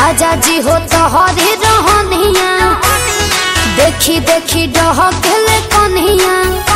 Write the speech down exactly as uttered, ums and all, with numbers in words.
राजा जी हो तोहरे रहनिया, देखी देखी डहकेले कन्हिया।